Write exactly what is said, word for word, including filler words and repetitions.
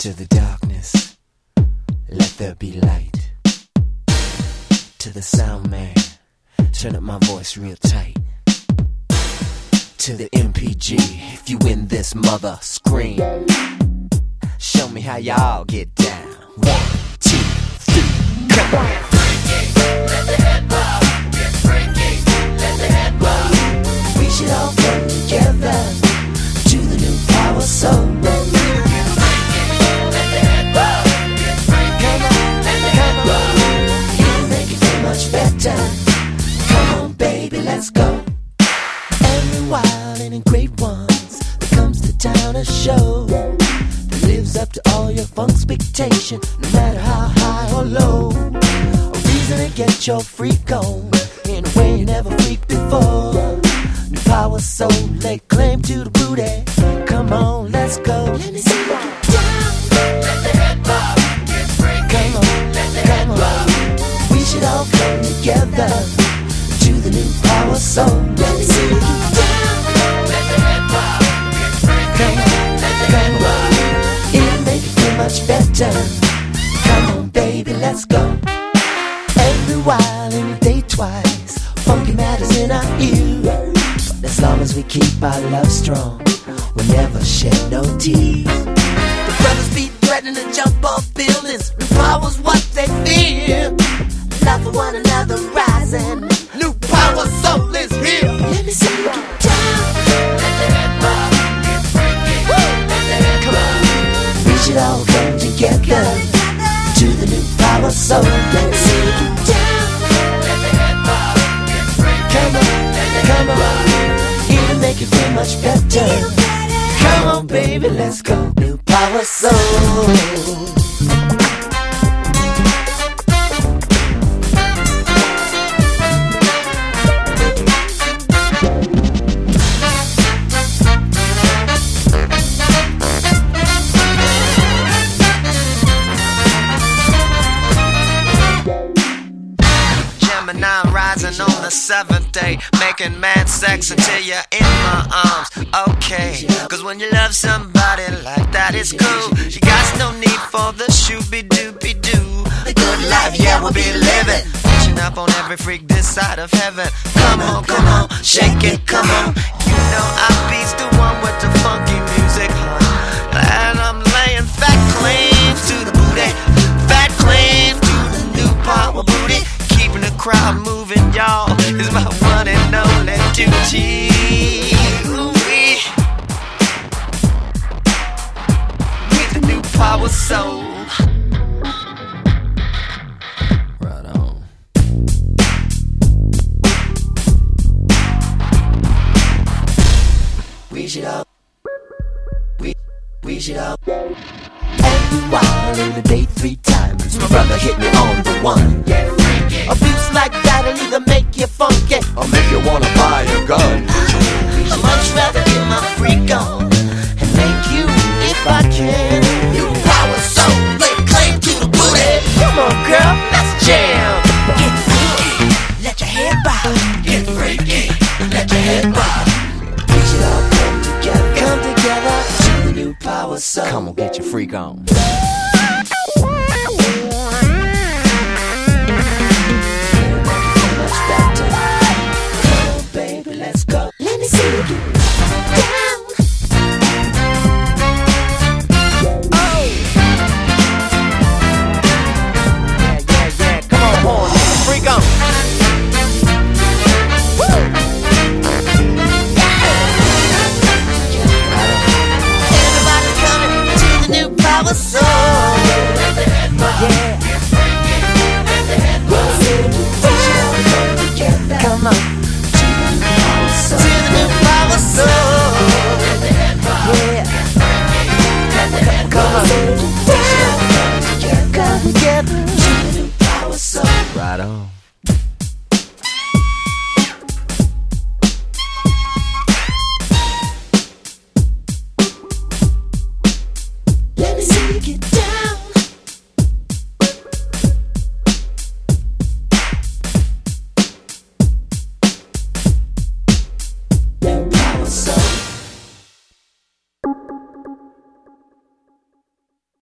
To the darkness, let there be light. To the sound man, turn up my voice real tight. To the M P G, if you win this mother, scream. Show me how y'all get down. One, two, three, come on. Get freaky, let the head bob. Get freaky, let the head bob. We should all come together to the new power soul. Get freaky, let the head bob. Get freaky, let the head bob. It'll make it feel much better. Come on, baby, let's go. Every wild and in great ones that comes to town a show that lives up to all your funk expectation, no matter how high or low. A reason to get your freak on in a way you never freaked before. New power soul, lay claim to the booty. Come on, let's go. Let me see you get down. Let the head bob. Get freaky, Come on, let the head come bob. on. We should all come together to the new power soul. Let me see you get down. Let the head bob. Get freaky, Come on, let the come head bob. on. It'll make it feel much better. Come on, baby, let's go. Every while and a day twice, funky matters in our ear. But as long as we keep our love strong, we'll never shed no tears. The brothers be threatening to jump off buildings. New power's what they fear. Love for one another rising. New power soul is here. Let me see you get down. Let the head bob. Get freaky, let the head bob. We should all come together to the new power soul. Let me see you get down. Let the head bob. Get freaky, Come on, let the come head on. bob. It'll make it feel much better. Come on, baby, let's go. New power soul. Gemini rising on the seventh day, making mad sex until you're in my arms. Okay, cause when you love somebody like that, it's cool. You got no need for the shooby-dooby-doo. The good life, yeah, we'll be living. Pushing up on every freak this side of heaven. Come on, come on, shake it, come on. You know I be's the one with the funky music, huh? And I'm laying fat claims to the booty. Fat claims to the new power booty. Keeping the crowd moving, y'all, is my one and only duty. Ooh-wee. With the new power soul. Right on. We should all, we, we should all. Every while in the day three times, my brother hit me on the one. Get freaky. Abuse like that'll either make you funky I'll make you wanna buy a gun. I'd much rather get my freak on and make you if I can. New power soul, lay claim to the booty. Come on, girl, let's jam. Get freaky, let your head bob. Get freaky, let your head bob. We should all come together, come together to the new power soul. Come on, get your freak on.